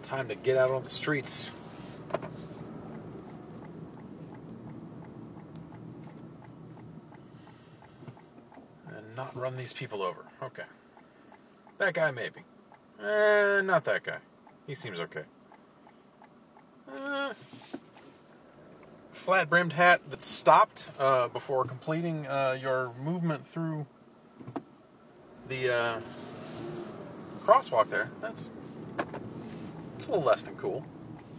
Time to get out on the streets. And not run these people over. Okay. That guy maybe. Not that guy. He seems okay. Flat-brimmed hat that stopped before completing your movement through the crosswalk there. It's a little less than cool.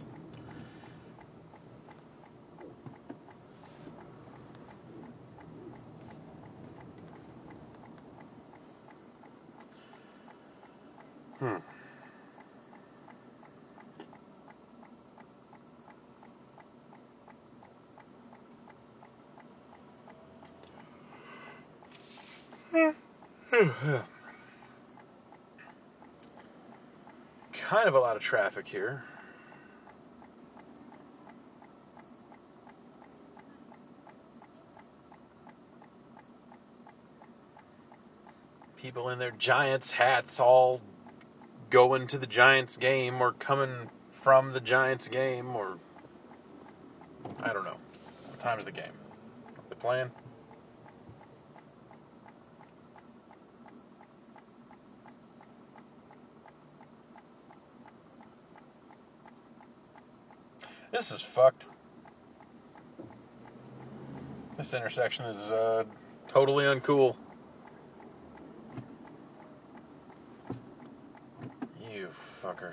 Kind of a lot of traffic here. People in their Giants hats all going to the Giants game or coming from the Giants game, or I don't know. What time is the game? They playing? This is fucked. This intersection is totally uncool. You fucker.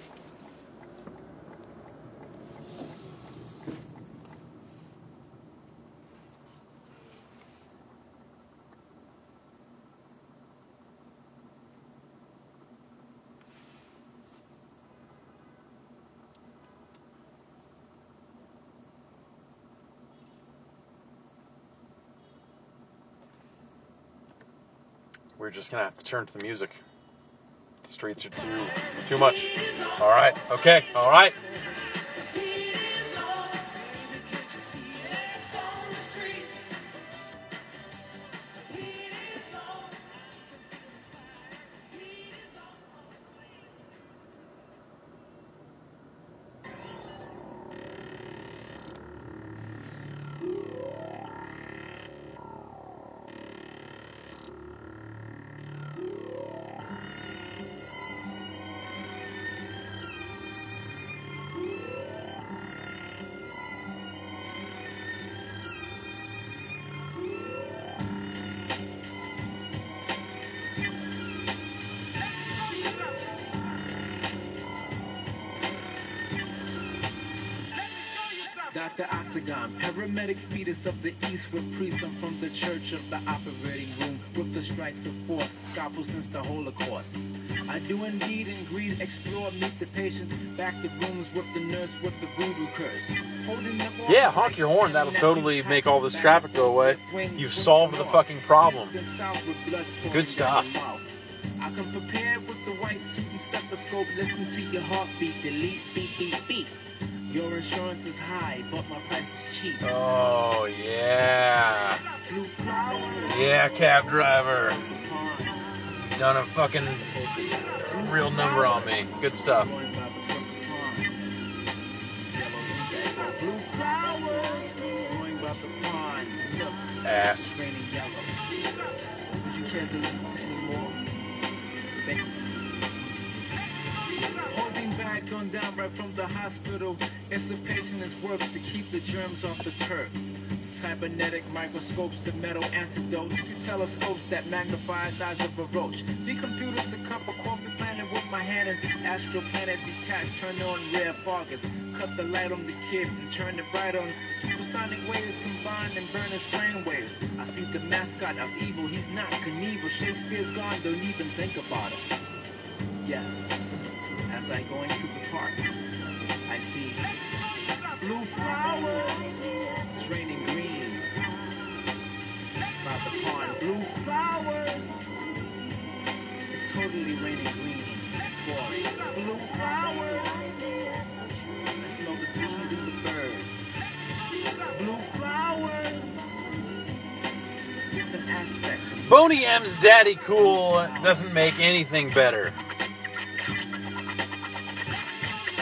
We're just gonna have to turn to the music. The streets are too much. All right, okay, all right. Dr. Octagon, paramedic fetus of the East with priest. I'm from the church of the operating room with the strikes of force, scalpel since the Holocaust. I do indeed and greed, explore, meet the patients, back the rooms with the nurse with the voodoo curse. Yeah, honk your horn. That'll totally make all this traffic go away. You've solved the fucking problem. Good stuff. I can prepare with the white suit and stethoscope, listen to your heartbeat, delete, beep, beep, beep. Your insurance is high, but my price is cheap. Oh, yeah. Yeah, cab driver. Done a fucking real number on me. Good stuff. Ass. Bags on down right from the hospital. It's a patient is worth to keep the germs off the turf. Cybernetic microscopes and metal antidotes to telescopes that magnify the size of a roach. Decomputers to cup a coffee planet with my hand and astral planet detached. Turn on rare foggers. Cut the light on the kid and turn it right on. Supersonic waves combined and burn his brainwaves. I see the mascot of evil. He's not Knievel. Shakespeare's gone. Don't even think about him. Yes. As I go into the park, I see blue flowers, it's raining green. By the pond, blue flowers, it's totally raining green. Boy, blue flowers, I smell the bees and the birds. Blue flowers, different aspects. Boney M's Daddy Cool doesn't make anything better.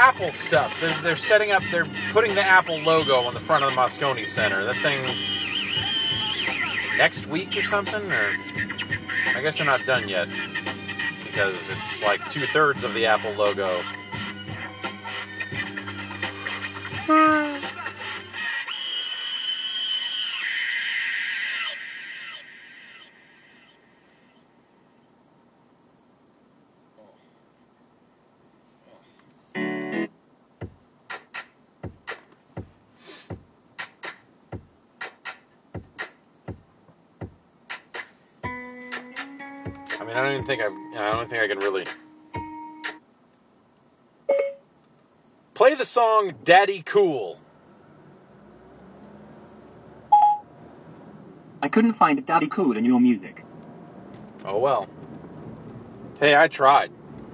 Apple stuff. They're setting up. They're putting the Apple logo on the front of the Moscone Center. That thing next week or something. Or I guess they're not done yet because it's like 2/3 of the Apple logo. I don't think I can really play the song Daddy Cool. I couldn't find Daddy Cool in your music. Oh well. Hey, I tried.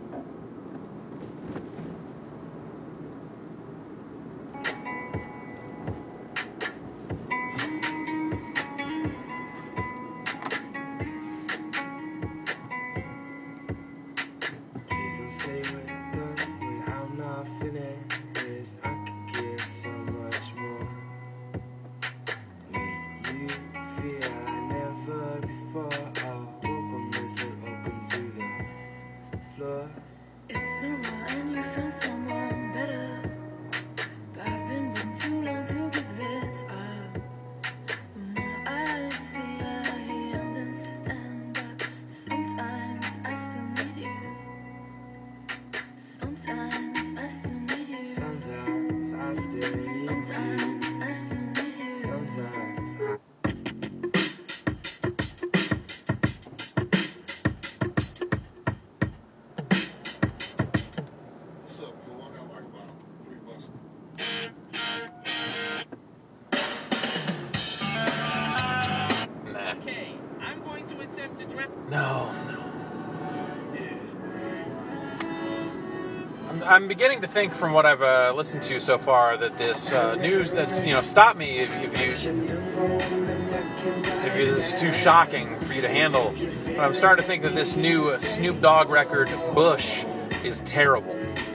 No. I'm beginning to think from what I've listened to so far that this news that's, stop me if this is too shocking for you to handle. But I'm starting to think that this new Snoop Dogg record, Bush, is terrible.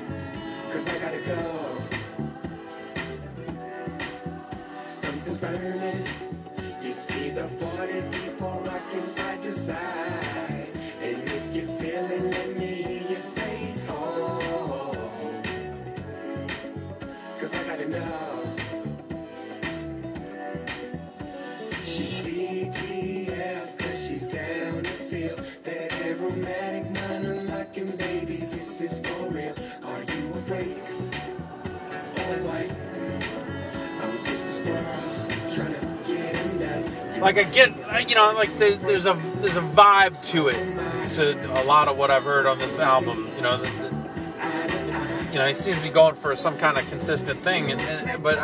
Like I get, like there's a vibe to it, to a lot of what I've heard on this album. He seems to be going for some kind of consistent thing, but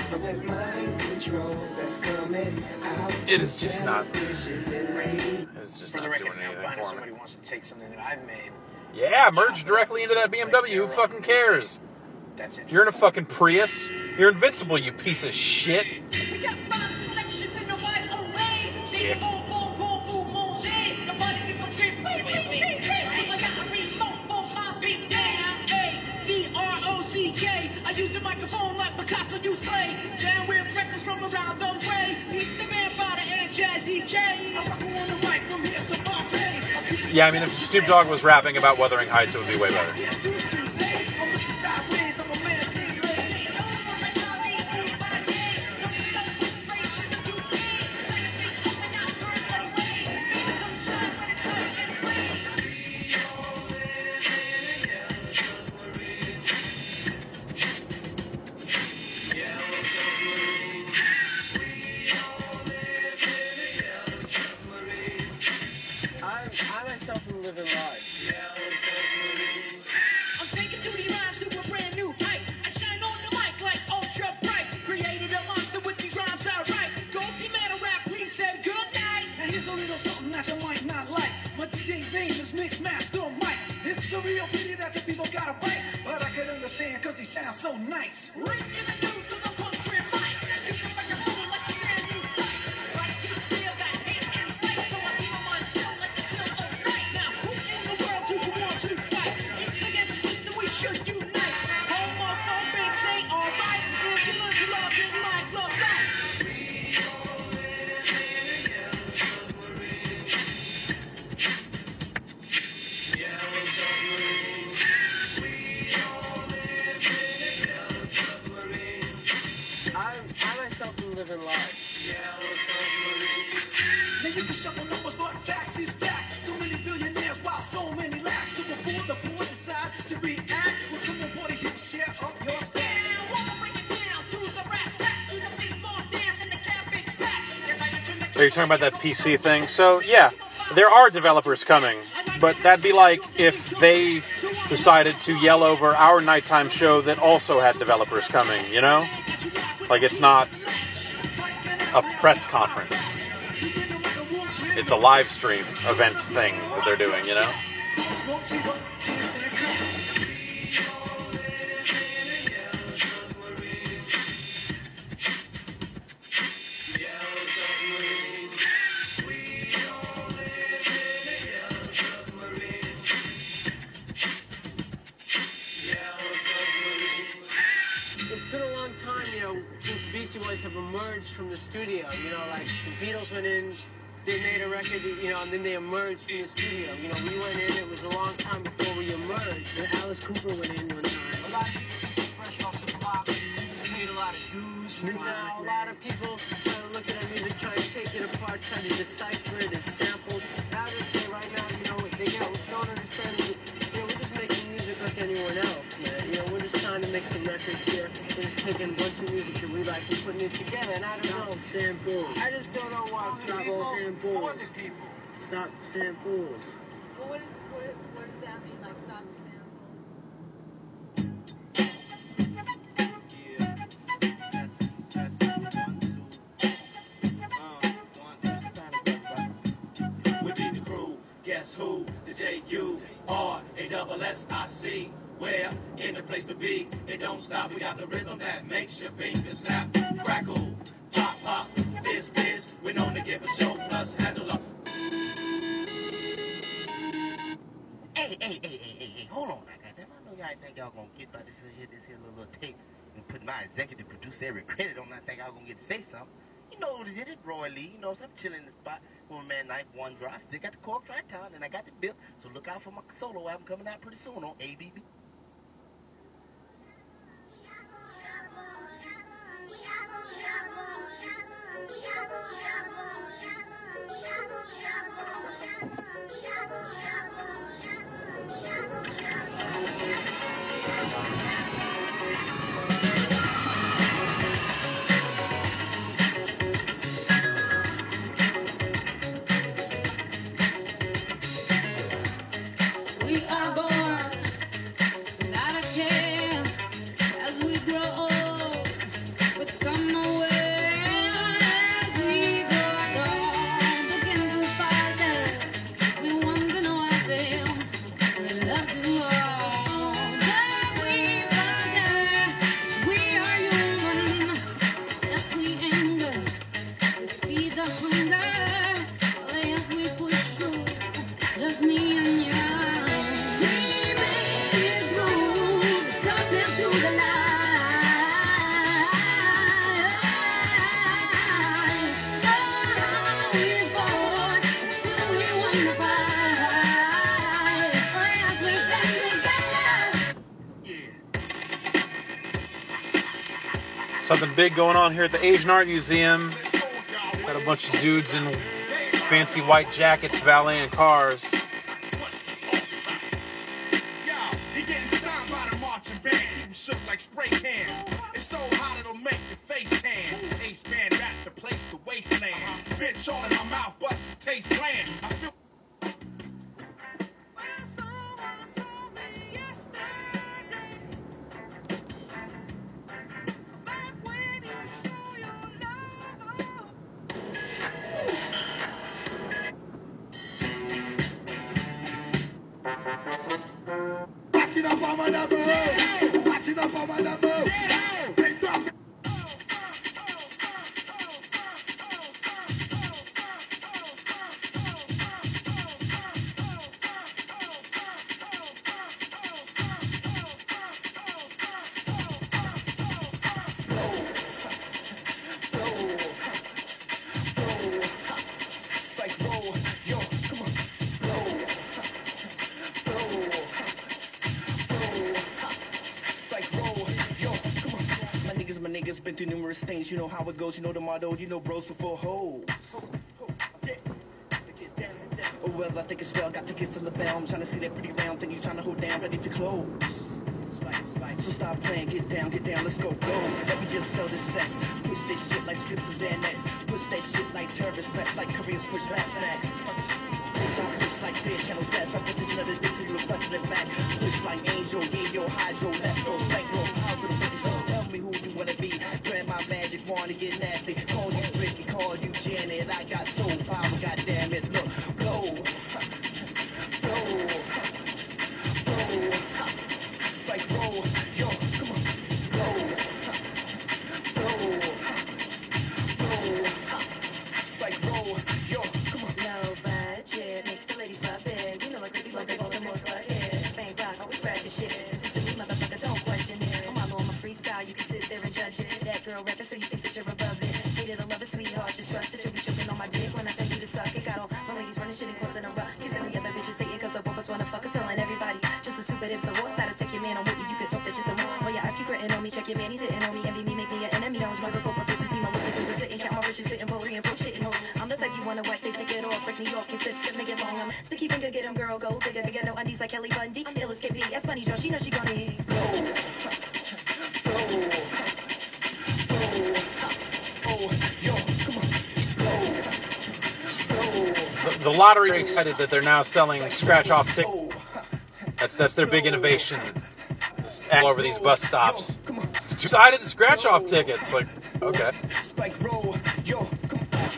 it is just not. It's just not doing anything for me. Somebody wants to take something that I've made. Yeah, merge directly into that BMW. Who fucking cares? That's it. You're in a fucking Prius. You're invincible, you piece of shit. We got 5 selections in the right away. Dick. I use a microphone like Picasso used play. Down with records from around the way. He's the man, Potter and Jazzy J. I'm rocking on the mic from here to Bombay. Yeah, I mean, if Snoop Dogg was rapping about Wuthering Heights, it would be way better. Living life. I'm taking 2D rhymes to a brand new height. I shine on the mic like ultra bright. Created a monster with these rhymes I write. Go team Metal Rap, please say good night. Now here's a little something that you might not like. My DJ's name is Mixmaster Mike. This is a real pity that you people gotta fight, but I could understand cause he sounds so nice. Right in the news with a country mic. You can make a fool like a brand new sight. Try to keep feel that hate and fight. So I keep on my still like it's still alright. Now who in the world do you want to fight? It's against the system we should unite. Home living large. Now you can shuffle numbers, but facts is facts. So many billionaires, while so many lacks. So before the board decide to react, well, come on, party people, share up your stacks. Are you talking about that PC thing? So, yeah, there are developers coming, but that'd be like if they decided to yell over our nighttime show that also had developers coming, you know? Like, it's not a press conference. It's a live stream event thing that they're doing, you know? It's been a long time, you know, since Beastie Boys have emerged from the studio. You know, like the Beatles went in, they made a record, you know, and then they emerged from the studio. You know, we went in, it was a long time before we emerged. And Alice Cooper went in one time. A lot of people fresh off the block, paid a lot of dues. Now, a lot of people look at our music, try to take it apart, try to decipher it as samples. I would say right now, you know, they don't understand, you know, we're just making music like anyone else, man. You know, we're just trying to make some records here. We're just taking a bunch of music that we like and putting it together, and I don't know. Samples. I just don't know why it's not samples. Stop samples. Well, what does that mean? Like stop the sample? We be the crew. Guess who? The J-U-R-A-S-S-I-C. Where? In the place to be. It don't stop. We got the rhythm that makes your fingers snap. Crackle. Pop, pop. Fizz, fizz. We're known to give a show plus handle up. Hey, hold on. Goddamn, I know y'all think y'all gonna get by this here little tape and put my executive producer every credit on. I think I'm gonna get to say something. You know what it is, Roy Lee. You know, so I'm chilling in the spot with my man Knife One Draw. I still got the cork right town and I got the bill. So look out for my solo album coming out pretty soon on ABB. We are born without a care as we grow old. But come away as we grow tall. Begin to fight it. We want to know ourselves. We love to all. That we fight it. We are human. Yes, we anger. We feed the hunger. Oh, yes, we push through. Just me and you. Something big going on here at the Asian Art Museum. Got a bunch of dudes in fancy white jackets valeting cars. You're getting stomped by the marching band. People shook like spray cans. It's so hot it'll make your face tan. Ace band rap the place to wasteland. Bitch all in my mouth, but it tastes bland. I feel. Watch it up on my number. Watch it up on my number. Take off. Spike roll, yo, come on. Spike roll, yo, been through numerous things. You know how it goes. You know the motto. You know bros before hoes. Oh well, I think it's well. Got tickets to LaBelle. I'm trying to see that pretty round thing you trying to hold down. Ready for close. So stop playing, get down, let's go. Let me just sell this sex. Push this shit like scripts and next. Push that shit like terrorists, press like Koreans push rap snacks. Push like clear channel sets. Repetition of the dick till you requested it back. Push like Angel, yeah, yo, Hydro, let's go. Spank, roll, power to the bitches. So tell me who you wanna be. Grab my magic wand and get nasty. Call you Ricky, call you Janet. I got soul power, goddamn it. Look, blow. Spike roll, yo, come on, roll, spike roll, yo, come on. Low budget makes the ladies pop in. You know like we love the Baltimore club here. Bang rock, always bragging shit. This is the new motherfucker, don't question it. I'm all on my freestyle, you can sit there and judge it. That girl rapping, so you think that you're above it. Hate it or love it, sweetheart, just trust that you'll be choking on my dick when I tell you to suck it. Got all my ladies running shit and closing a rock. Kissing the other bitches, saying cause the both of us wanna fuck us, telling everybody. Just a stupid if the war, better take your man on with me. You can talk that shit some more. Well, your ass keep gritting on me, check your man, he's sitting on me. Envy me, make me an enemy. Knowledge my vocal proficiency, my witches is a sitting, count my riches, spitting poetry and bullshitting hoes. I'm the type you wanna watch, they take it off, break me off, kiss this, make it long. I'm sticky finger, get him, girl, go. Take it, no undies like Kelly Bundy. I'm ill as KP, as Bunny Joe, she know she gonna eat. The lottery is excited that they're now selling scratch-off tickets. That's their big innovation. Just all over these bus stops. Decided to scratch-off tickets. Like, okay. Spike roll, yo, come on.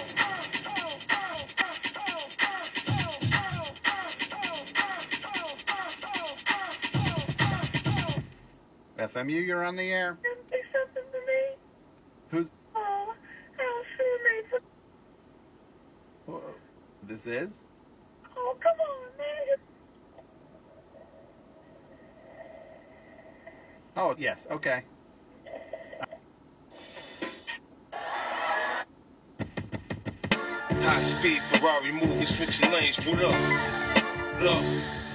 FMU, you're on the air. Say something to me. Who's? Oh, how sure made This is? Oh, come on, man. Oh, yes, okay. High speed Ferrari moving, switching lanes. What up? What up?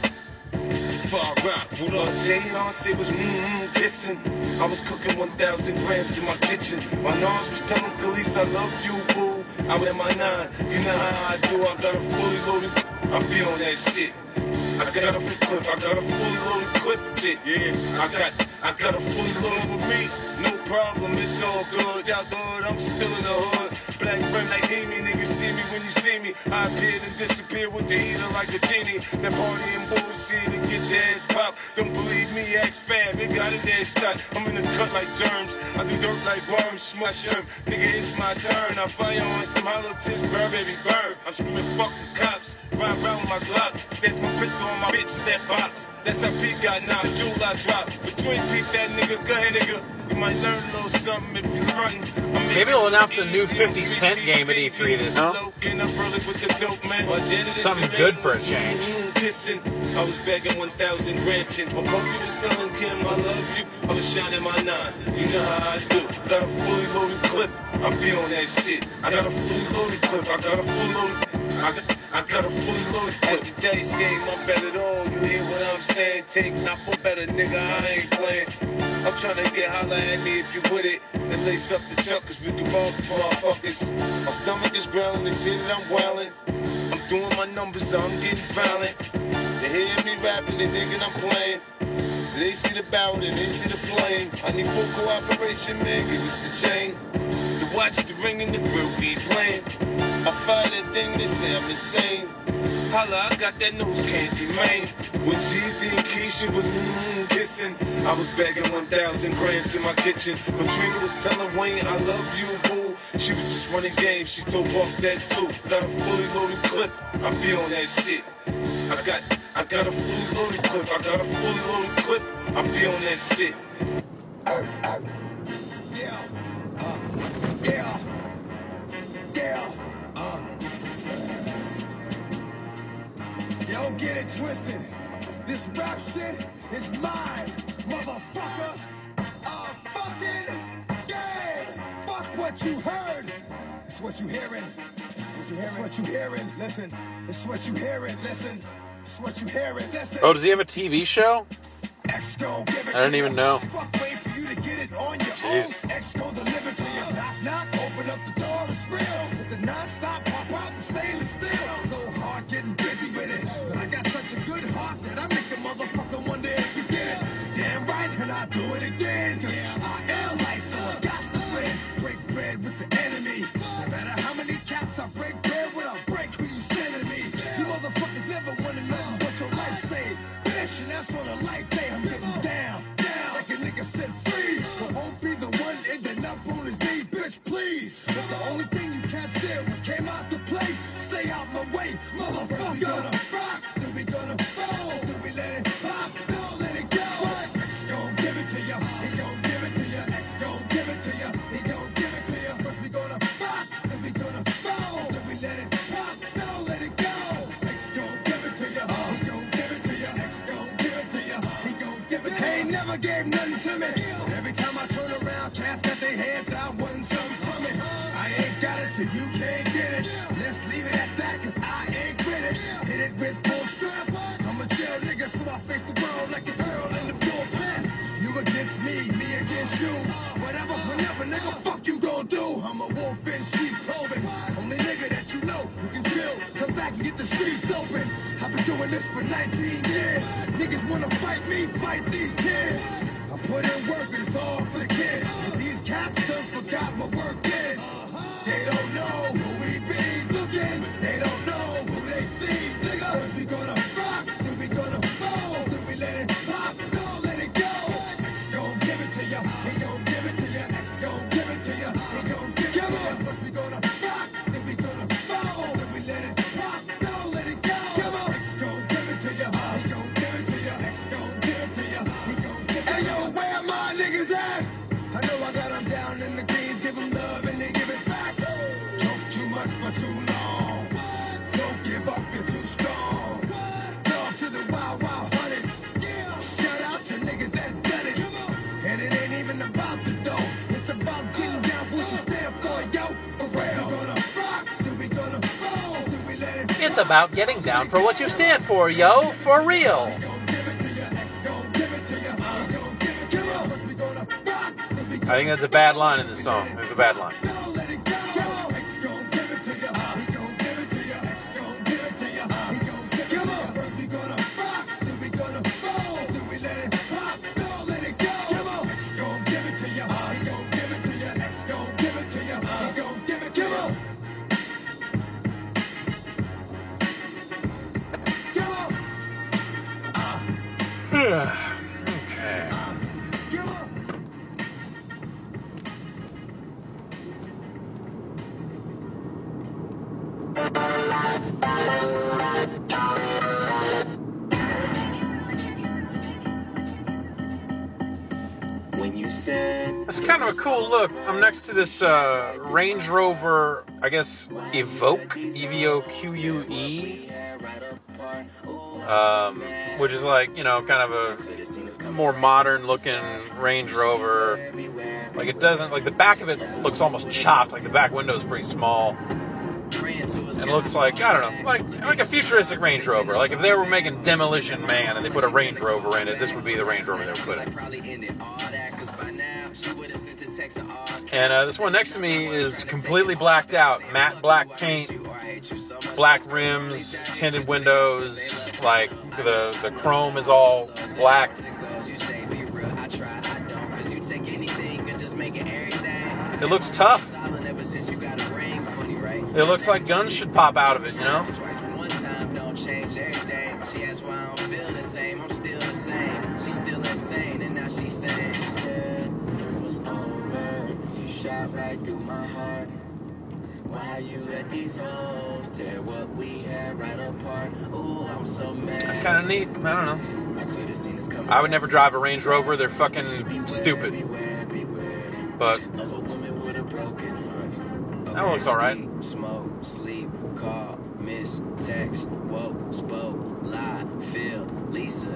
Far rock. What up? Beyonce was kissing. I was cooking 1,000 grams in my kitchen. My nose was telling Khalees I love you, boo. I was in my 9. You know how I do. I got a fully loaded. I be on that shit. I got a clip. I got a fully loaded clip. Shit, yeah. I got a fully loaded with me. No problem, it's all good. Out the hood, I'm still in the hood. Black rim like Amy, niggas see me when you see me. I appear and disappear with the heater like a genie. That party and bullshit and get your ass popped. Don't believe me, ask Fab, it got his ass shot. I'm in the cut like germs. I do dirt like worms, smash them. Nigga, it's my turn. I fire on some hollow tips, burn, baby, burn. I'm screaming, fuck the cops. Ride around with my Glock. That's my pistol on my bitch, that box. That's how Pete got now, the jewel I drop. But you ain't beat that nigga, go ahead, nigga. You might learn a little something if you frontin'. Maybe they'll announce a new 50 Cent game at E3 this year. Something good for a change. I was bagging 1,000 ranching. My puppy was telling Kim I love you. I was shining my 9. You know how I do. Got a fully loaded clip. I be on that shit. I got a fully loaded clip. I got a fully loaded. I got a fully loaded clip. At today's game, I'm better than all. You hear what I'm saying? Take not for better, nigga. I ain't playing. I'm trying to get holla at me if you with it. And lace up the chuck, cause we can roll these motherfuckers. My stomach is growling, they see that I'm wildin'. I'm doing my numbers, so I'm getting violent. They hear me rapping, they thinking I'm playing. They see the barrel and they see the flame. I need full cooperation, man, give us the chain. The watch, the ring, and the grill, we ain't playing. I fire that thing, they say I'm insane. Holla, I got that nose candy, man. When Jeezy and Keisha was kissing, I was bagging 1,000 grams in my kitchen. When Trina was telling Wayne, I love you, boo. She was just running games, she told Buck that too. Got a fully loaded clip, I be on that shit. I got a fully loaded clip, I got a fully loaded clip, I be on that shit. Don't get it twisted. This rap shit is mine, motherfucker. A fucking game. Fuck what you heard. It's what you hearing. It's what you hearing. Listen. It's what you hearing. Listen. It's what you hearing. Listen. Oh, does he have a TV show? I didn't even know. Fuck, wait for you to get it. on your Jeez. own. X gon' deliver to you. Knock, knock, open up the door, it's real. With the non-stop pop out and stainless steel. Go hard, getting busy with it. But I got such a good heart that I make a motherfucker wonder if you get it. Damn right, and I do it again. Cause I am light, so I got to win. Break bread with the enemy. No matter how many cats I break bread with, I break who you sending me. You motherfuckers never wanna know what your life saved. Bitch, and that's on a life day. I'm getting down, down. Like a nigga said, freeze. But won't be the one ending up on his knees, bitch, please. But the only thing you can't steal was came out to play. Stay out my way, motherfucker. We gonna rock, then we gonna fall, then we let it pop, don't let it go. X gon' give it to ya, he gon' give it to ya. X gon' give it to ya, he gon' give it to ya. First we gonna rock, then we gonna fall, then we let it pop, don't let it go. X gon' give it to ya, he gon' give it to ya. X gon' give it to ya, he gon' give it to ya. He ain't never gave nothing to me. But every time I turn around, cats got their hands out, wanting something from it. I ain't got it, so you can't get it. Let's leave it at that, cause I ain't with it. Hit it with full strength. I'm a jail nigga, so I face the world like a girl in the bullpen. You against me against you. Whatever, whenever, nigga, fuck you gon' do. I'm a wolf in sheep clothing. Only nigga that you know who can chill. Come back and get the streets open. I've been doing this for 19 years. Niggas wanna fight me, fight these tears. I put in work, it's all for the kids. These cats done forgot what work is. They don't know who we be looking. They don't know who they see. Nigga, first we gonna rock, then we gonna fall, then we let it pop, don't let it go. X gon' give it to ya, he gon' give it to ya. X gon' give it to ya, he gon' give it to ya. First we gonna rock, then we gonna fall, then we let it pop, don't let it go. Come on, X gon' give it to ya, he gon' give it to ya. X gon' give it to ya, he gon' give it to ya. Hey yo, where my niggas at? I know I got them down in the greens, give them love and they give it back. Talk too much for too long. Don't give up, you're too strong. Love to the wild, wild hunters. Shout out to niggas that done it. And it ain't even about the dough. It's about getting down for what you stand for, yo. For real. We gonna rock, then we gonna fall, then we let it. It's about getting down for what you stand for, yo. For real. I think that's a bad line in this song. There's a bad line. Okay. It's kind of a cool look. I'm next to this Range Rover, I guess, Evoque, E-V-O-Q-U-E, which is like, you know, kind of a more modern looking Range Rover. Like it doesn't, like the back of it looks almost chopped, like the back window is pretty small. And it looks like, I don't know, like a futuristic Range Rover. Like if they were making Demolition Man and they put a Range Rover in it, this would be the Range Rover they would put in. And this one next to me is completely blacked out. Matte black paint, black rims, tinted windows, like the chrome is all black. It looks tough. It looks like guns should pop out of it, you know? Right through my heart. Why you let these hoes tear what we had right apart? Ooh, I'm so mad. That's kind of neat. I don't know. I would never drive a Range Rover. They're fucking stupid. But that looks alright. Smoke, sleep, call, miss, text, woke, spoke, lie, feel, Lisa.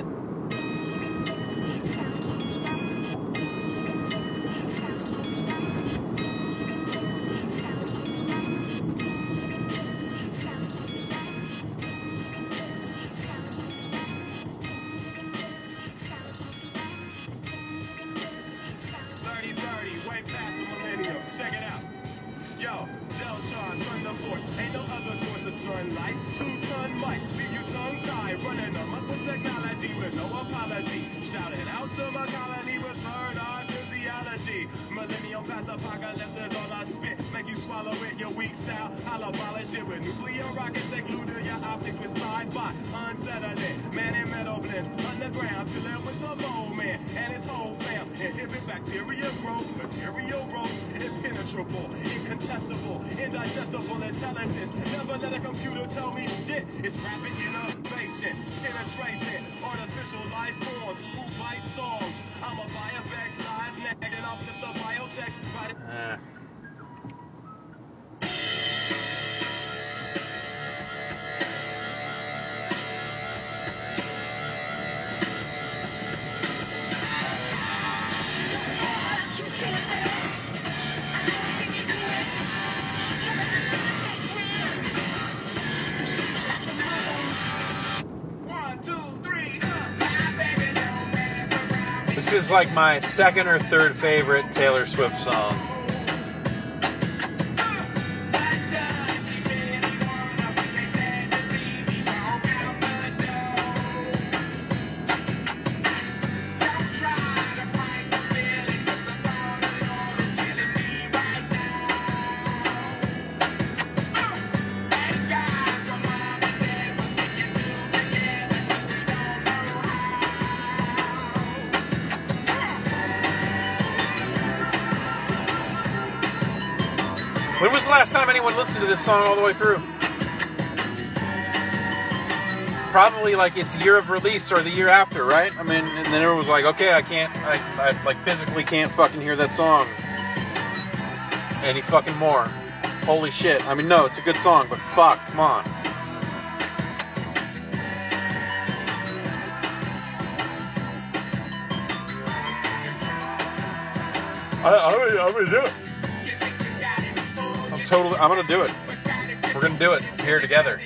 Deltron, Thunderbolt, ain't no other source of sunlight. 2-ton mic, leave you tongue-tied, running amok with technology with no apology. Shouting out to my colony with third-eye physiology. Millennium past apocalypse is all I spit. Make you swallow it, your weak style. I'll abolish it with nuclear rockets that glue to your optics with sci-fi. Unsettling, man in metal blends. Underground, chilling with the mole man and his whole fam. Inhibit bacteria growth, material growth. Impenetrable, incontestable, indigestible intelligence. Never let a computer tell me shit. It's rapid innovation, penetrating artificial life forms who bite songs. I'm a biovax live nagging off the biotech. This is like my second or third favorite Taylor Swift song. When was the last time anyone listened to this song all the way through? Probably like its year of release or the year after, right? I mean, and then everyone was like, okay, I like physically can't fucking hear that song any fucking more. Holy shit. I mean, no, it's a good song, but fuck, come on. I'm gonna do it. I'm gonna do it. We're gonna do it here together.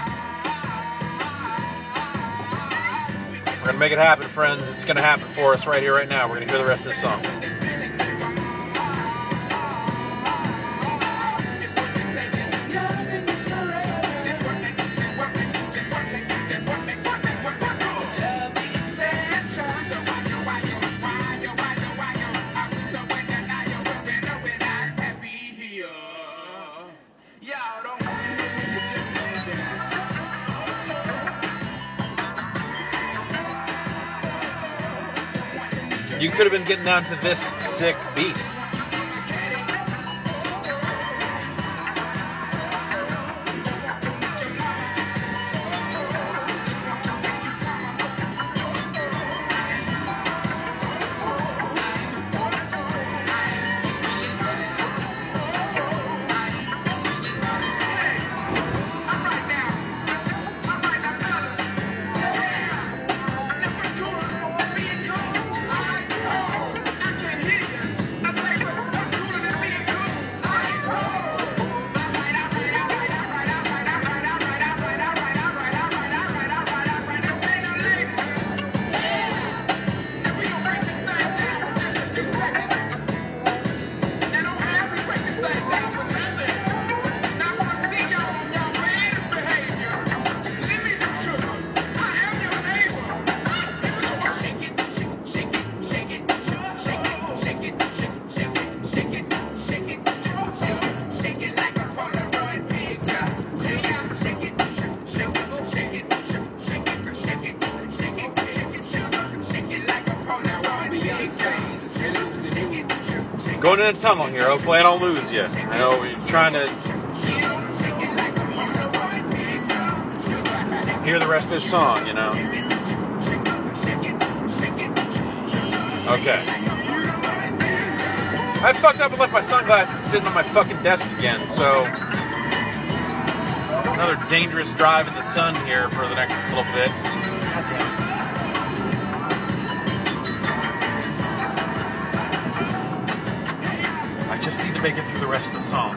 We're gonna make it happen, friends. It's gonna happen for us right here, right now. We're gonna hear the rest of this song. You could have been getting down to this sick beat. Going in a tunnel here. Hopefully I don't lose you. I know we're trying to hear the rest of this song, you know. Okay. I fucked up and left my sunglasses sitting on my fucking desk again, so another dangerous drive in the sun here for the next little bit. God damn it. I just need to make it through the rest of the song.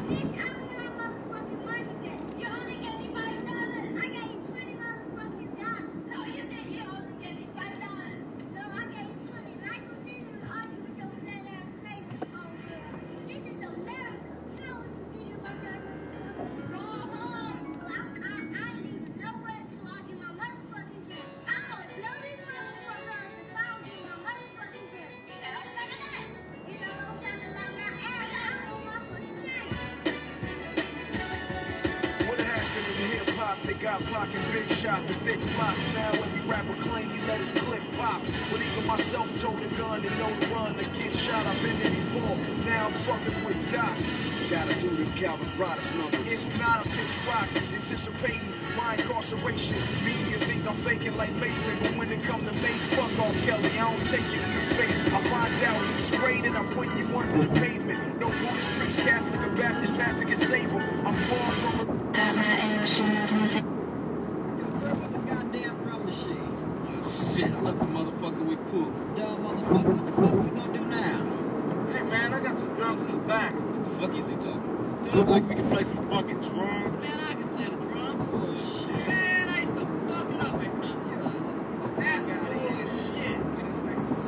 They got blocking big shot, the thick blocks. Now every rapper claim he let his click pop. But even myself told a gun and no run to get shot. I've been there before. Now I'm fucking with Doc. Gotta do the Calvin Broadus numbers. It's not a pitch rock, anticipating my incarceration. Media think I'm faking like Mason, but when it come to Mace, fuck off Kelly. I don't take it in the face. I find out you sprayed and I put you under the pavement. No Buddhist priest, Catholic, or Baptist pastor can save him. I'm far from a. Got my insurance and it's Goddamn drum machine. Oh shit, I left the motherfucker with Cool. Dumb motherfucker, what the fuck we gonna do now? Hey man, I got some drums in the back. What the fuck is he talking? Look like we can play some fucking drums. Man, I can play the drums. Oh shit. Man, I used to fuck it up at Compton. That's out of here. Shit. Get this nigga some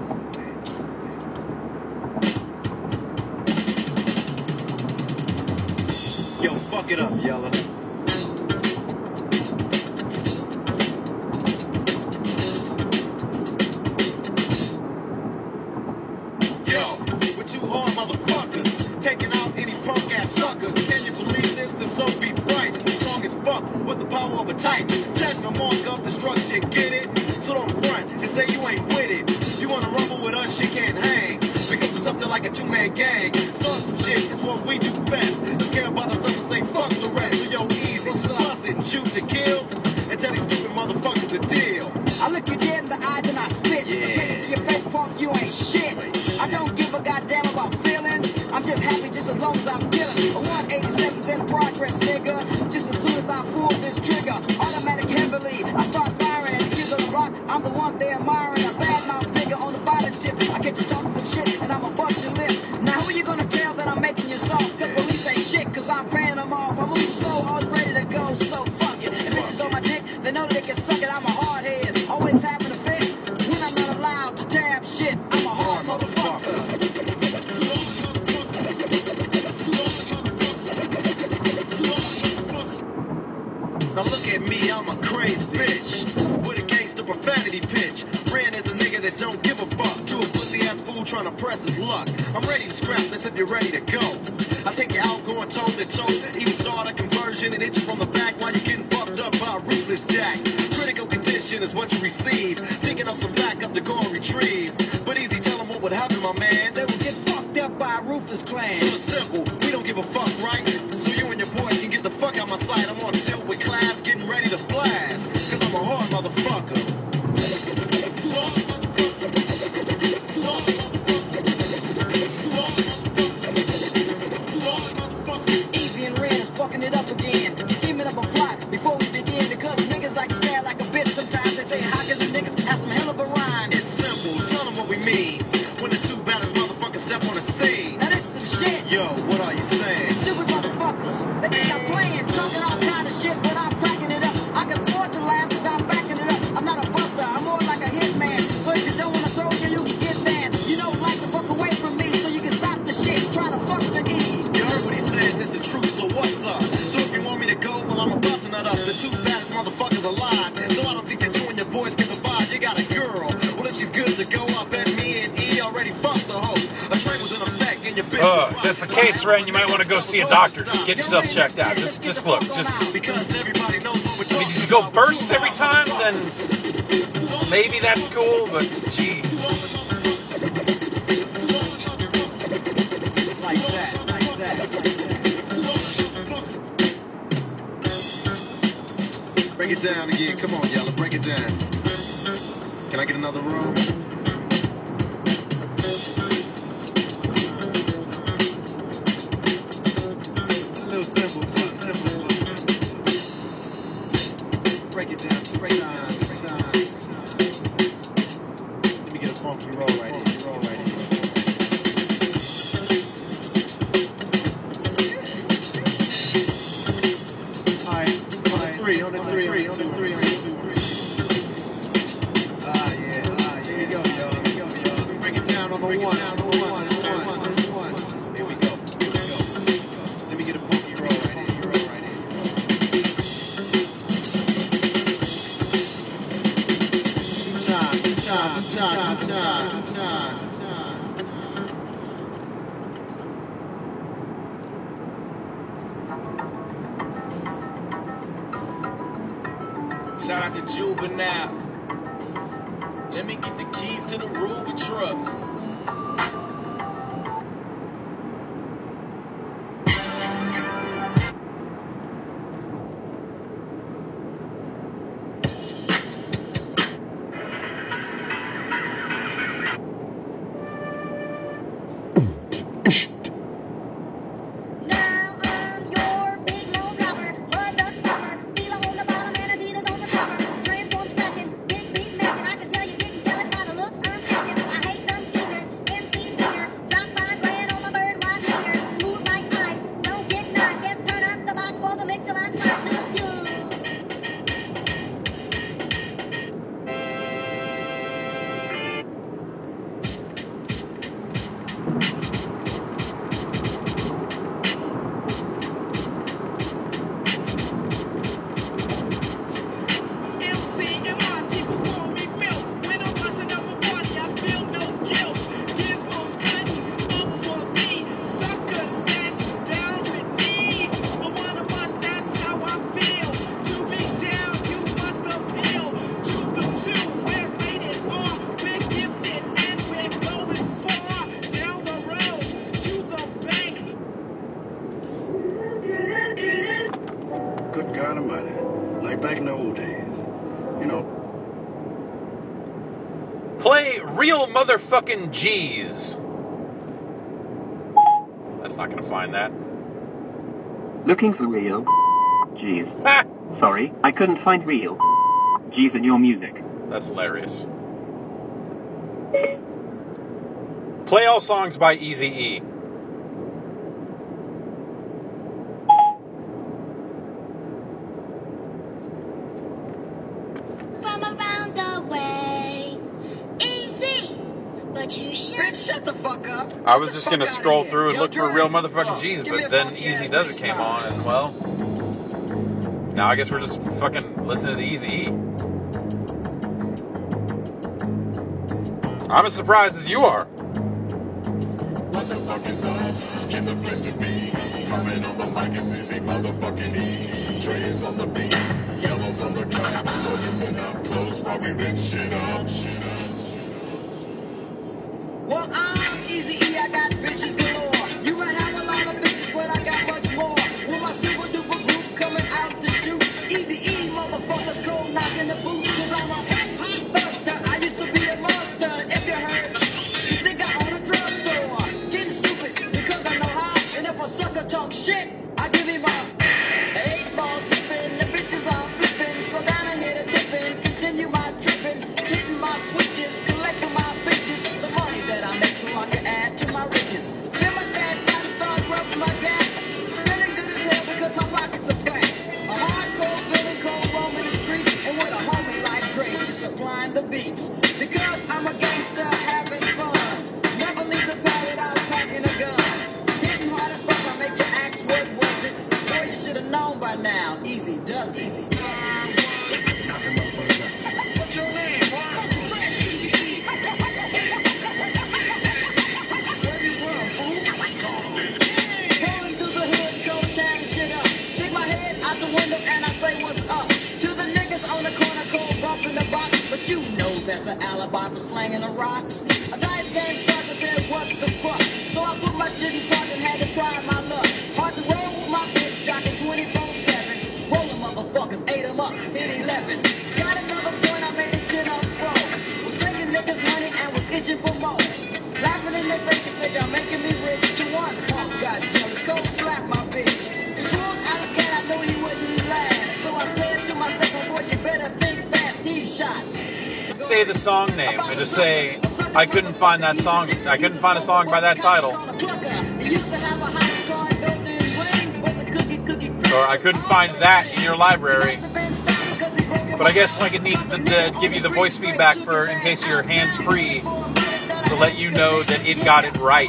sticks. Yo, fuck it up, Yella. Taking out any punk ass suckers. Can you believe this? And so be frank. Strong as fuck with the power of a type. Set the mark of destruction, get it? So don't front and say you ain't with it. You wanna rumble with us, you can't hang. Because we're something like a two-man gang. Start some shit is what we do best. Let's care about ourselves and say fuck the rest. So yo, easy, bust it, shoot to kill. And tell these stupid motherfuckers the deal. I look you dead in the eyes and I spit. Yeah. Take it to your face, punk, you ain't shit. I don't give a goddamn about feelings. I'm just happy just as long as I'm killing. A 187's in progress, nigga. Just as soon as I pull this trigger, automatic heavily, I start firing at the kids on the block. I'm the one they admiring. A bad mouth nigga on the bottom tip. I catch you talking some shit and I'ma bust your lip. Now who you gonna tell that I'm making you soft? Cause police ain't shit, cause I'm paying them off. I move slow, I was ready to go, so fuck it. And bitches on my dick, they know that they can suck it. I'm a hard head, always having a fit. When I'm not allowed to tab shit, I'm a hard motherfucker. Now look at me, I'm a crazy bitch with a gangster profanity pitch. Ran as a nigga that don't give a fuck to a pussy ass fool trying to press his luck. I'm ready to scrap this if you're ready to go. I take you out going toe to toe, even start a conversion and hit you from the back while you're getting fucked up by a ruthless jack. Critical condition is what you receive. Thinking of some backup to go and retrieve. But easy, tell them what would happen, my man. They would get fucked up by a Rufus clan. So it's simple, we don't give a fuck, right? So you and your boys can get the fuck out my sight. I'm on tilt with class, getting ready to blast. Cause I'm a hard motherfucker. Easy and red is fucking it up again. Scheming up a plot before we begin. Because niggas like to stare like a bitch. Sometimes they say, how can the niggas have some hell of a rhyme? It's simple, tell them what we mean. When the two baddest motherfuckers step on the scene. Now this is some shit. Yo, what are you saying? Stupid motherfuckers. They think I'm playing, talking all kind of shit, but I'm cracking it up. I can afford to laugh cause I'm backing it up. I'm not a buster, I'm more like a hitman. So if you don't wanna throw you, you can get banned. You don't like to fuck away from me, so you can stop the shit. Trying to fuck the E. You heard what he said, it's the truth, so what's up? So if you want me to go, well I'm about to nut up. The two baddest motherfuckers alive. So I don't think that you and your boys can survive. You got a girl. Well if she's good to go, I bet me and E already fucked the hoe. A train was in effect and your bitch was If that's the case, Ren, you might want to go see a doctor. Just get yourself checked out. Just look. because everybody knows what we're I mean, talking if you go about. first every time, then maybe that's cool, but geez. Like that, like that, like that. Break it down again. Come on, Yella, break it down. Can I get another room? A little simple. Break it down, break it down. Let me get a funky roll right here. Shout out to Juvenile. Let me get the keys to the Rover truck. Good God Almighty, like back in the old days, you know. Play Real Motherfucking G's. That's not gonna find that. Looking for real G's. Sorry, I couldn't find real G's in your music. That's hilarious. Play all songs by Eazy-E. From around the way, easy, but you should. Bitch, shut the fuck up. I was just gonna scroll through and look for Real Motherfucking G's, but then Easy Does It came on, and well, now I guess we're just fucking listening to Eazy-E. I'm as surprised as you are. What the fuck is us? In the place to be. Coming on the mic is Easy motherfucking E. Dre is on the beat. Yellow's on the cut. So listen up close while we rip shit up. Well, I'm Eazy-E, I got bitches galore. You might have a lot of bitches, but I got much more. With my super duper group coming out to shoot. Eazy-E, motherfuckers cold knocking the boots. Cause I'm a hip-hop thugster. I used to be a monster. If you heard, you think I own a drugstore. Getting stupid because I know how. And if a sucker talk shit, I give him a 8-ball sipping. The bitches are flipping. Slow down and hit a dipping. Continue my tripping. Hitting my switches. Collecting my bitches. The money that I make so I can add to my riches. Then my stash gotta start rubbing my gap. Feeling good as hell because my pockets are fat. A hardcore villain cold roaming the streets. And with a homie like Dre just supplying the beats. Because I'm a gangster having fun. Never leave the paradise packing a gun. Hitting hard as fuck, I make you ask what was it. Boy, you should have known by now. Easy does easy. What's your name, boy? Rolling through the hood, go tearing shit up. Stick my head out the window and I say what's up. To the niggas on the corner, cold bumping the box. But you know that's an alibi for slanging the rocks. A dice game starts and said, what the fuck? So I put my shit in park and had to try my luck. Hard to roll with my bitch, jocking 24/7. Rolling motherfuckers, 8 'em up, hit 11. Got another point, I made a chin up fro. Was taking niggas' money and was itching for more. Laughing in their faces, said y'all making me rich. To one punk got jealous, go slap my bitch. He pulled out his gun, I knew he wouldn't last. So I said to myself, oh boy, you better think fast, he's shot. Say the song name and just say, I couldn't find that song. I couldn't find a song by that title. Or I couldn't find that in your library. But I guess like it needs to give you the voice feedback for in case your hands free to let you know that it got it right.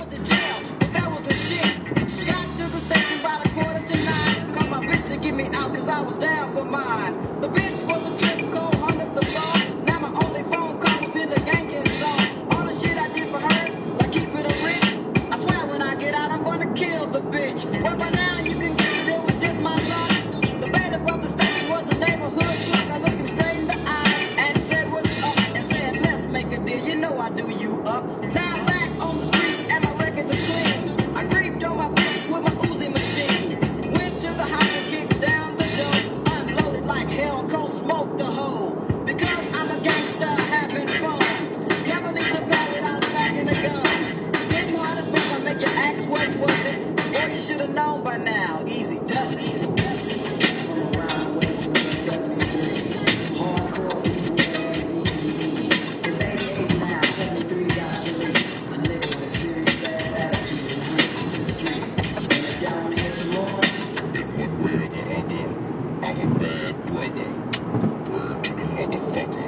Well, by now you can guess it was known by now. Easy does it. Easy does it. From around the way from 73. Hardcore easy. It's 88 now, 73 obsolete. A nigga with a serious ass attitude and 100% street. And if y'all wanna hear some more, in one way or the other, I'm a bad brother. Word to the motherfucker.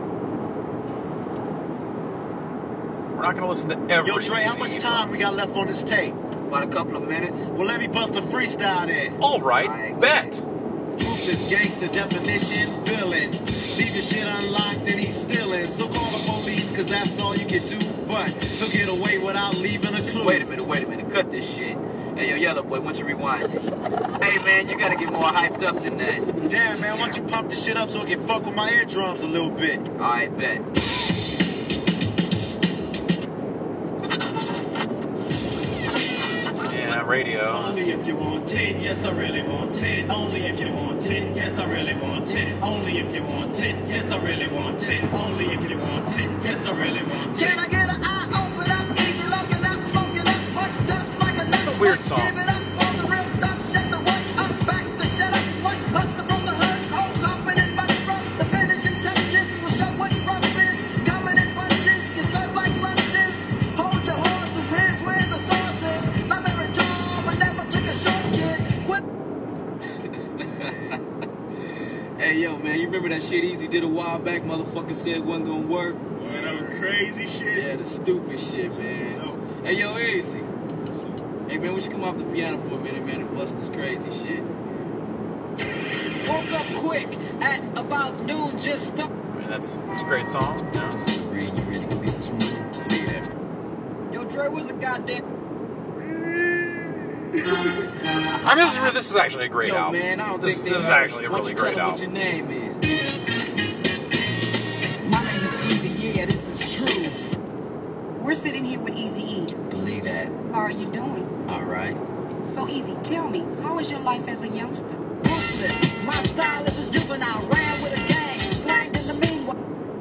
We're not gonna listen to every. Yo, Dre, how much Eazy-E time song. we got left on this tape? About a couple of minutes. Well, let me bust a freestyle then. All right, bet. Ruthless gangster definition, villain. Leave your shit unlocked and he's stealing. So call the police, cause that's all you can do. But he'll get away without leaving a clue. Wait a minute. Cut this shit. Hey, yo, Yellow Boy, why don't you rewind it? Hey, man, you gotta get more hyped up than that. Damn, man, why don't you pump this shit up so it can fuck with my eardrums a little bit? All right, bet. Yeah, radio. Only if you want it, yes I really want it. Only if you want it, yes I really want it. Only if you want it, yes I really want it. Only if you want it, yes I really want it. can I get an eye open up, easy looking up, smoking up, much dust like a nut. It's a weird song. Give it up for the real stuff, shut the one up, back the shut up, what buster from the hood, all confident but rough. The finishing touches will show what rough is. Coming in bunches, you serve like lunches. Hold your horses, here's where the source is. Not very tall, but never took a short kid. What? Hey, yo, man, you remember that shit Easy did a while back? Motherfucker said it wasn't gonna work. Boy, that was crazy shit. Yeah, the stupid shit, man. Hey, yo, Easy. Hey, man, we should come off the piano for a minute, man, and bust this crazy shit. Woke up quick at about noon, just I mean, that's a great song. Yo, Dre was a goddamn. I mean, this is actually a great Yo, album. man, I don't this think is they actually a Why don't really you tell great them album. what your name is? My name is Easy, yeah, this is true. We're sitting here with Eazy-E. Believe that. How are you doing? All right. So Easy, tell me, how is your life as a youngster? Ruthless. My style is a juvenile. Ran with a gang. Slanged in the meanwhile.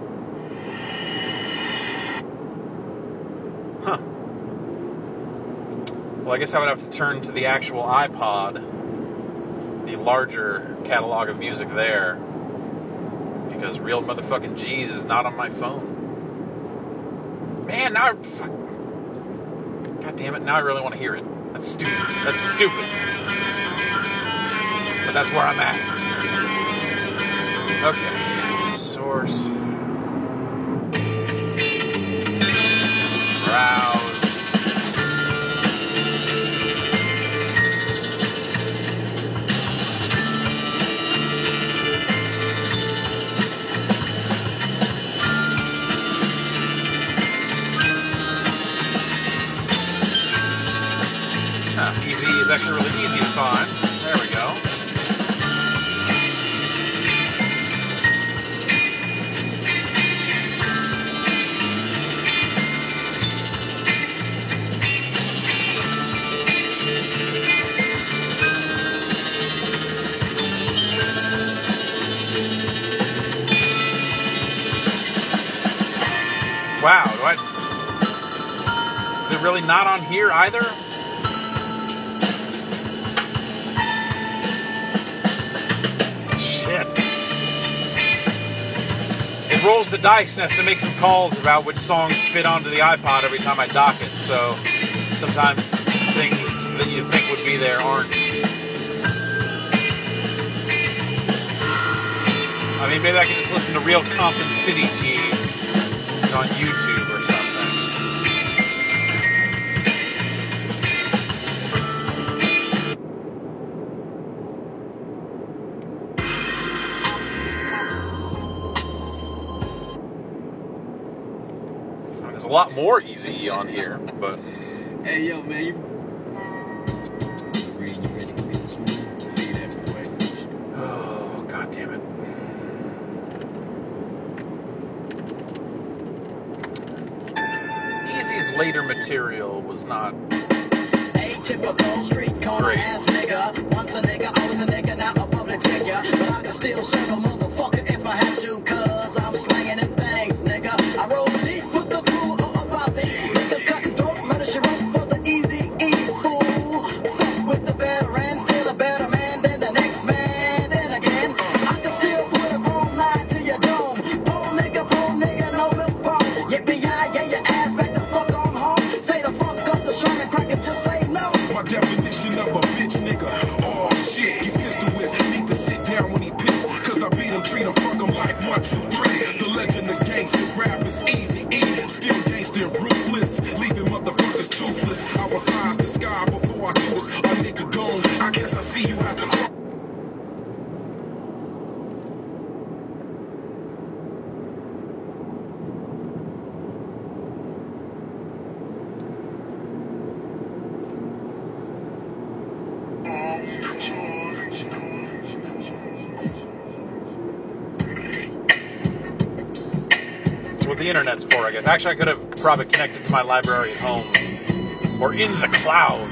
Huh. Well, I guess I would have to turn to the actual iPod, the larger catalog of music there, because Real Motherfucking G's is not on my phone. Man, now God damn it, now I really want to hear it. That's stupid. That's stupid. But that's where I'm at. Okay. Source. Browse. Easy is actually really easy to find. There we go. Wow, is it really not on here either? It rolls the dice and has to make some calls about which songs fit onto the iPod every time I dock it, so sometimes things that you think would be there aren't. I mean, maybe I could just listen to Real Compton City G's on YouTube or something. There's a lot more Eazy-E on here, but... Hey, yo, man, you... Oh, God damn it. Eazy's later material was not Atypical street corner great. ass nigga. Once a nigga, always a nigga, now a public figure. But I can still serve a motherfucker if I have to, cause I'm slanging them things, nigga. I roll deep with the crew or a posse. Niggas cutting throat, murder she wrote for the Eazy-E fool. Fuck with the depiction of a bitch nigga. Oh shit, he pistol whip. Need to sit down when he piss. Cause I beat him, treat him, fuck him like 1, 2, 3. The legend of gangster rap is easy E. Still gangster and ruthless. Leaving motherfuckers toothless. I was high as the sky before I do this. A nigga gone. I guess I see you at the cross. That's what the internet's for, I guess. Actually, I could have probably connected to my library at home or in the cloud.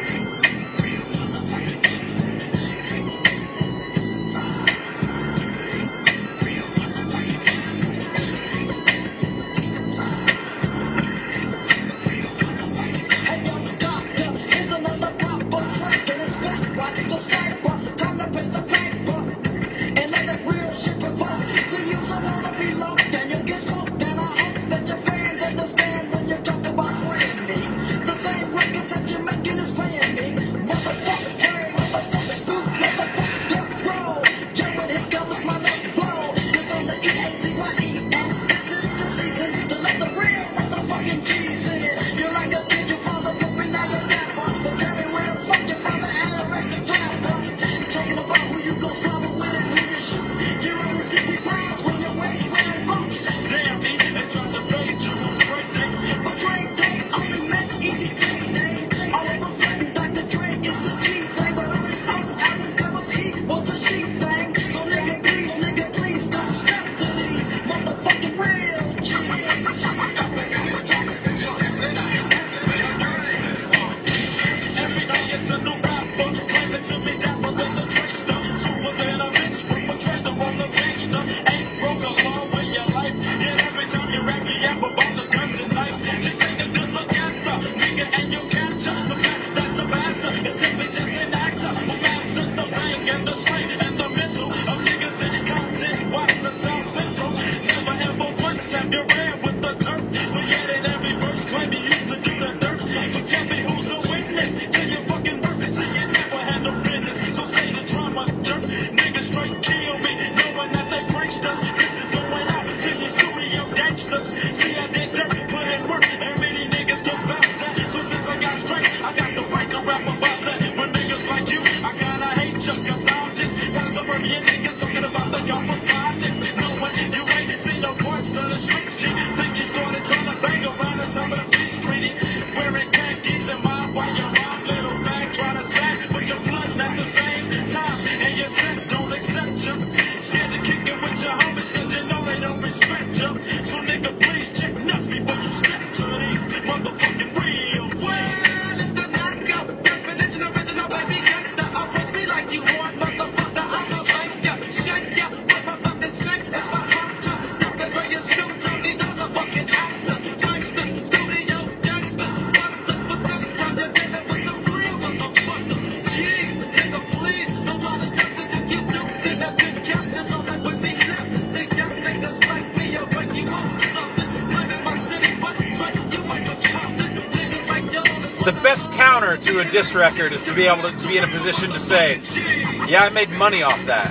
The best counter to a diss record is to be able to be in a position to say, yeah, I made money off that.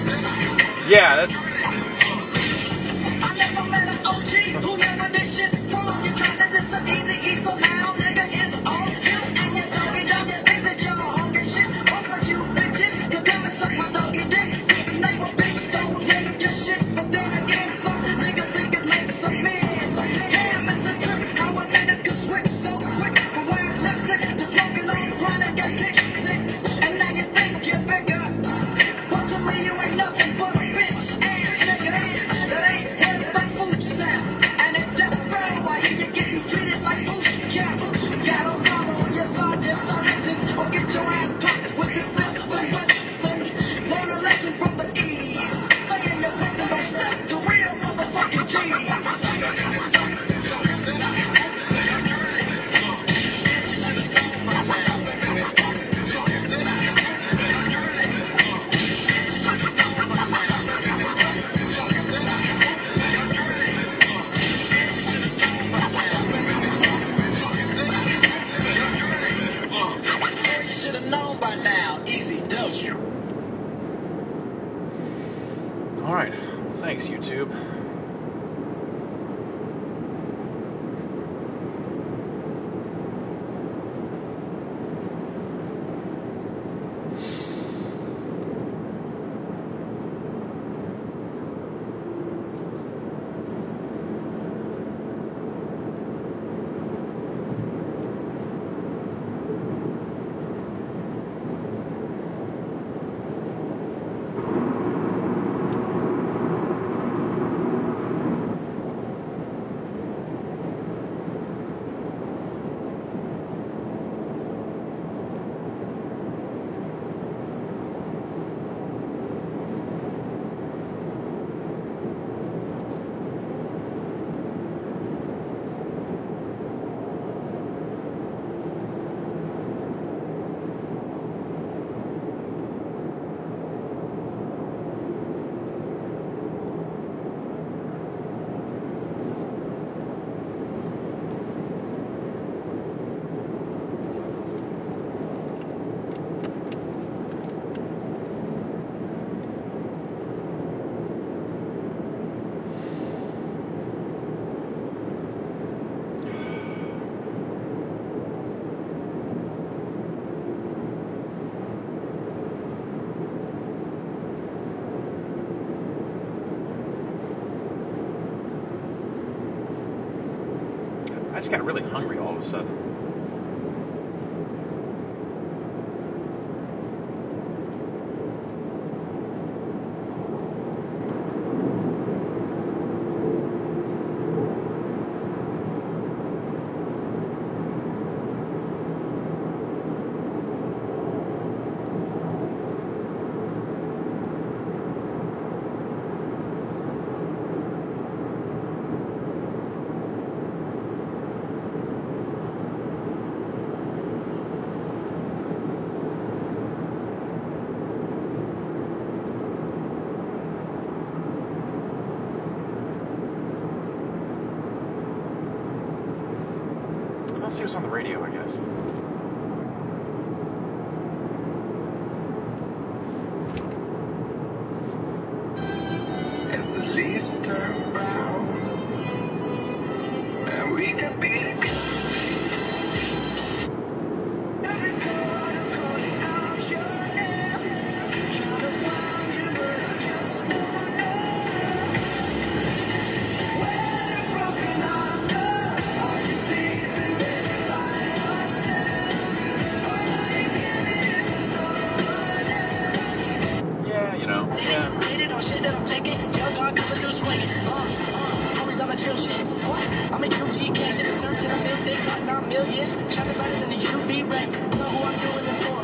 Yeah, that's... And now you think you're bigger, but to me you ain't nothing but a bitch. And known by now. Easy does. All right. Thanks, YouTube. I just got really hungry all of a sudden. Let's see what's on the radio, I guess. As the leaves turn brown, and we can be the every corner calling out your name, trying to find you, but I just wanna know where the broken hearts go. Are you sleeping there by yourself? Or are you giving it to someone else? Yeah, you know, yeah. Shit that I'm taking, young God never do swinging. Always on the drill shit. I'm in UG, cash in the search, and I feel sick, cutting out millions. Shining better than the UV rank. Know who I'm doing this for.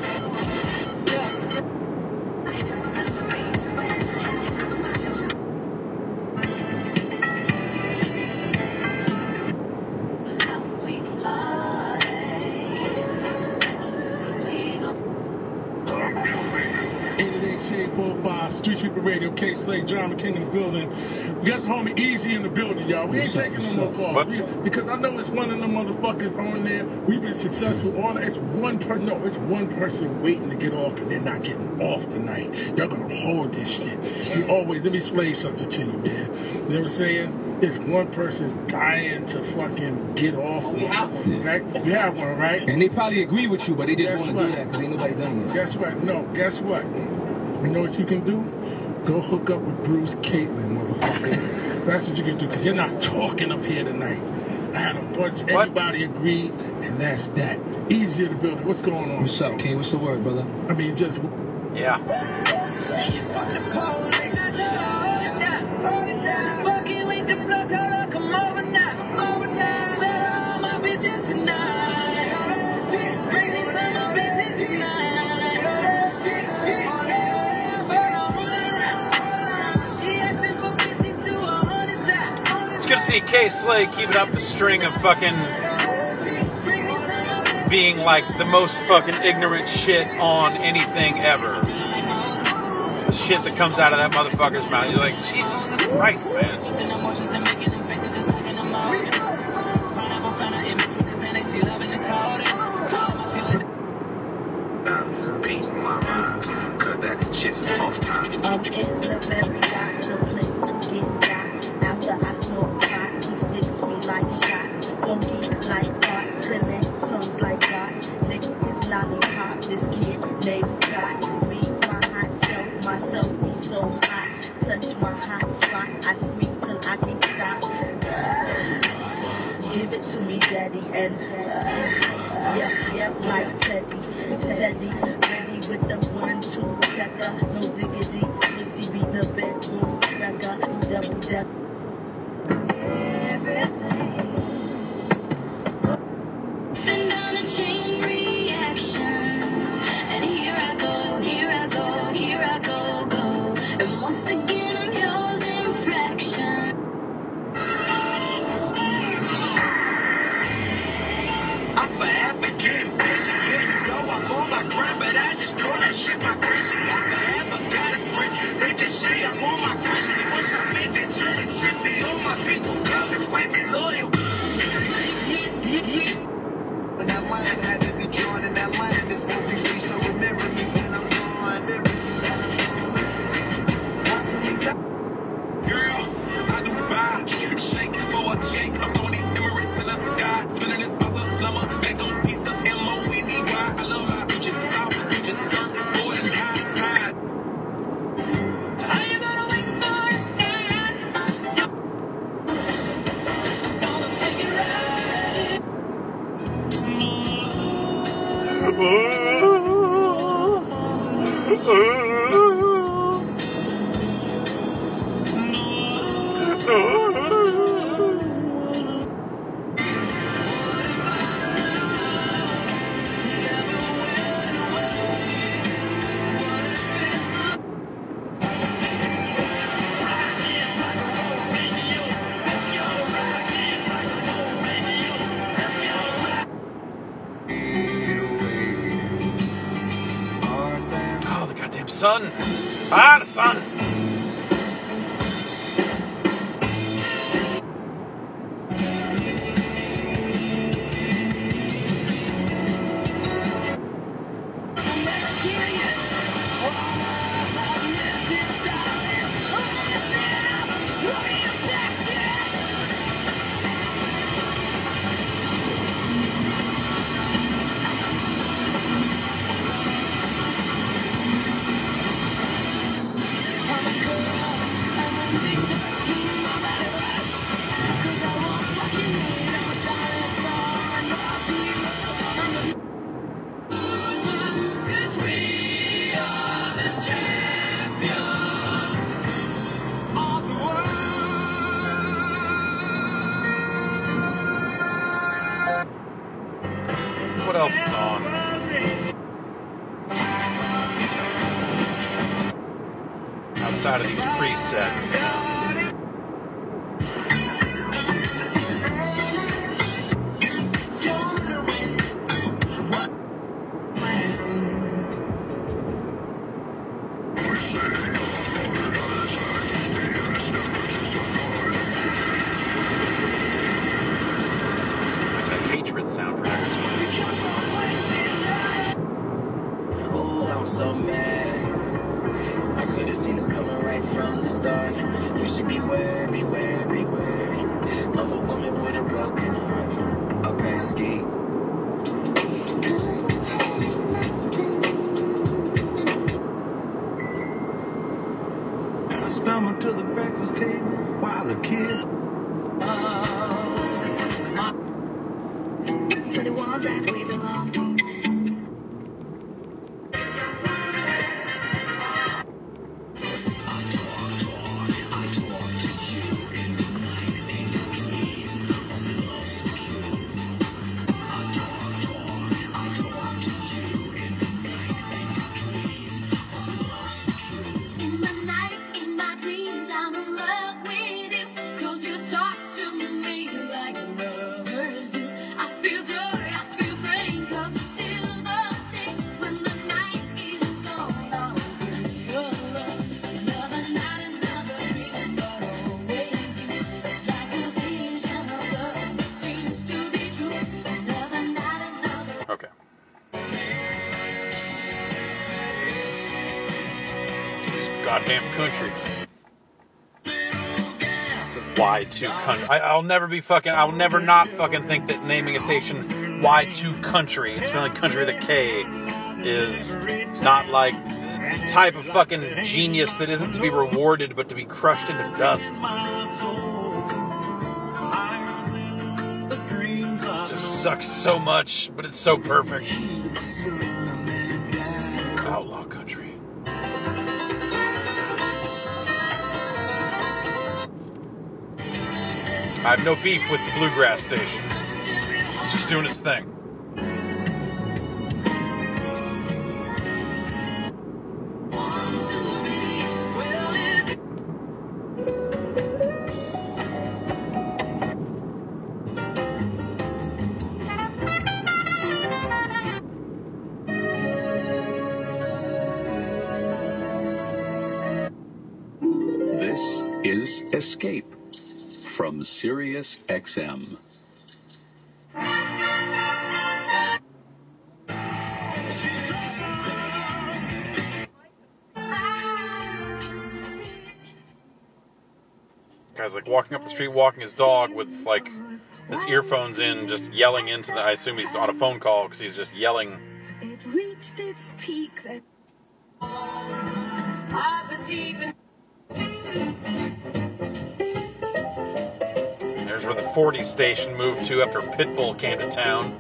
Street Sweeper Radio, K Slade, John McKing in the building. We got the homie Easy in the building, y'all. We ain't taking no more calls. Because I know it's one of them motherfuckers on there. We've been successful. It's one person waiting to get off and they're not getting off tonight. Y'all gonna hold this shit. We always, let me explain something to you, man. You know what I'm saying? It's one person dying to fucking get off. We have one, right? We have one, right? And they probably agree with you, but they just want to do that because ain't nobody done it. Guess what? No, guess what? You know what you can do? Go hook up with Bruce Caitlin, motherfucker. That's what you can do, because you're not talking up here tonight. I had a bunch, everybody agreed, and that's that. Easier to build it. What's going on? What's up, King? What's the word, brother? I mean, just... Yeah. Good to see K Slade keeping up the string of fucking being like the most fucking ignorant shit on anything ever. The shit that comes out of that motherfucker's mouth. You're like, Jesus Christ, man. time, beating my mind, cause that shit's off time. I'm in the very got no place to get got. After I smoke pot, he sticks me like shots. Funky like thoughts, connect tongues like dots. Lick his lollipop, this kid named Scott. Me, my hot self, myself, he's so hot. Touch my hot spot, I scream till I can't stop. Give it to me, daddy, and yep, like Teddy, ready with the 1-2 checker, no diggity, pussy be the bedroom wrecker, double. Everything. Been on a chain reaction, and here I go, go, and once again I'm yours in fraction. I'm forever getting busy, yeah, you know I'm on my grind, but I just call that shit my crazy. I forever got a friend, they just say I'm on my grizzly. Once I make it to the tip, all my people come and wait me loyal. When that line had to be drawn in that line is what we be, so remember me when I'm gone. Girl, I do buy, you shake for a shake. I'm throwing these Emirates in the sky, spinning this puzzle, llama, make them piece of M-O-N-E-Y. I love my bitches south, bitches surf, more than high tide. Are you gonna wait for a sign? Gonna take it right. Oh, the goddamn sun! Ah, the sun! What else is on? Outside of these presets, you know? That Hatred soundtrack. Oh, I'm so mad. I should have seen this coming right from the start. You should beware of a woman with a broken heart. Okay, ski. And I stumbled to the breakfast table while the kids. For the world that we belong to. In the night, in my dreams, I'm in love with you. 'Cause you talk to me like lovers do. I feel joy, I feel great. goddamn country. Y2 country. I'll never not fucking think that naming a station Y2 country, it's spelling country with a K, is not like the type of fucking genius that isn't to be rewarded but to be crushed into dust. It just sucks so much, but it's so perfect. Outlaw country. I have no beef with the bluegrass station. It's just doing its thing. This is Escape from Sirius XM. Guy's like walking up the street, walking his dog with like his earphones in, just yelling into the. I assume he's on a phone call because he's just yelling. It reached its peak that I was even. There's where the 40 station moved to after Pitbull came to town.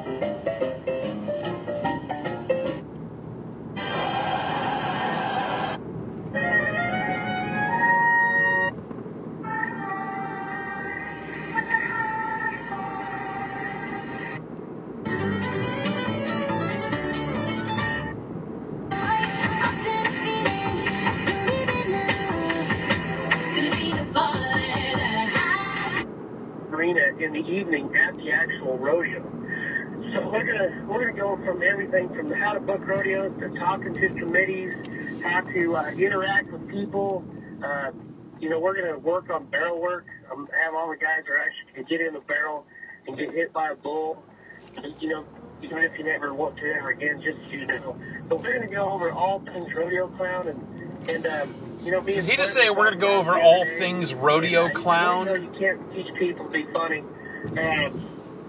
In the evening at the actual rodeo. So we're gonna go from everything from how to book rodeos to talking to committees, how to interact with people. We're gonna work on barrel work. Have all the guys that are actually can get in the barrel and get hit by a bull. Even if you never want to ever again, just so you know. But we're gonna go over all things rodeo clown and me. Did he just say we're going to go over all things rodeo clown? You can't teach people to be funny. And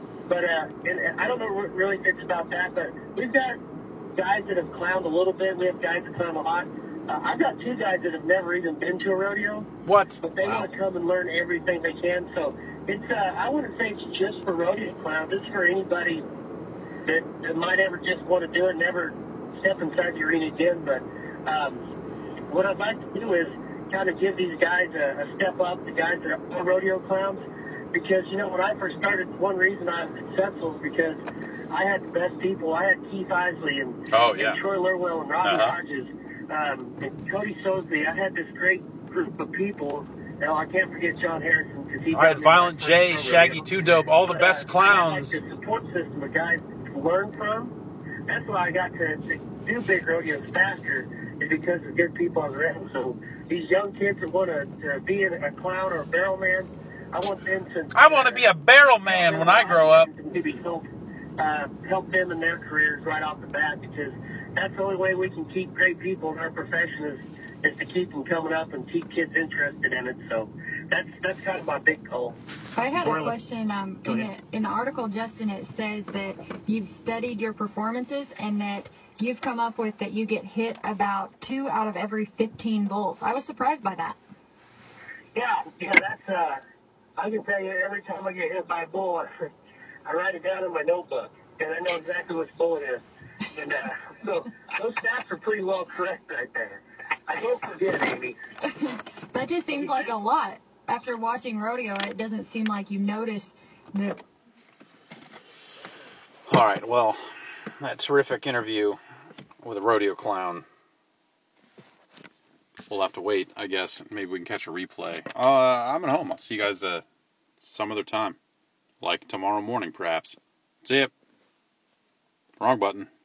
I don't know what really fits about that, but we've got guys that have clowned a little bit. We have guys that clown a lot. I've got two guys that have never even been to a rodeo. What? But they want to come and learn everything they can. So it's I wouldn't say it's just for rodeo clowns. It's for anybody that might ever just want to do it, never step inside the arena again. But what I'd like to do is kind of give these guys a step up, the guys that are rodeo clowns, because, when I first started, one reason I was successful is because I had the best people. I had Keith Isley and Troy Lurwell and Robbie Hodges and Cody Sosby. I had this great group of people. Now, I can't forget John Harrison. Because I had Violent J, Shaggy 2 Dope, all the best clowns. The support system of guys to learn from. That's why I got to do big rodeos faster, is because of good people on the road. So these young kids that want to be a clown or a barrel man, I want them to. I want to be a barrel man when I grow up. Maybe help them in their careers right off the bat, because that's the only way we can keep great people in our profession is to keep them coming up and keep kids interested in it. So that's kind of my big goal. I had a question. In the article, Justin, it says that you've studied your performances and that you've come up with that you get hit about 2 out of every 15 bulls. I was surprised by that. Yeah, that's. I can tell you, every time I get hit by a bull, I write it down in my notebook, and I know exactly which bull it is. And so those stats are pretty well correct right there. I don't forget, Amy. That just seems like a lot. After watching rodeo, it doesn't seem like you notice the. All right, well, that terrific interview with a rodeo clown. We'll have to wait, I guess. Maybe we can catch a replay. I'm at home. I'll see you guys some other time. Like tomorrow morning, perhaps. See ya. Wrong button.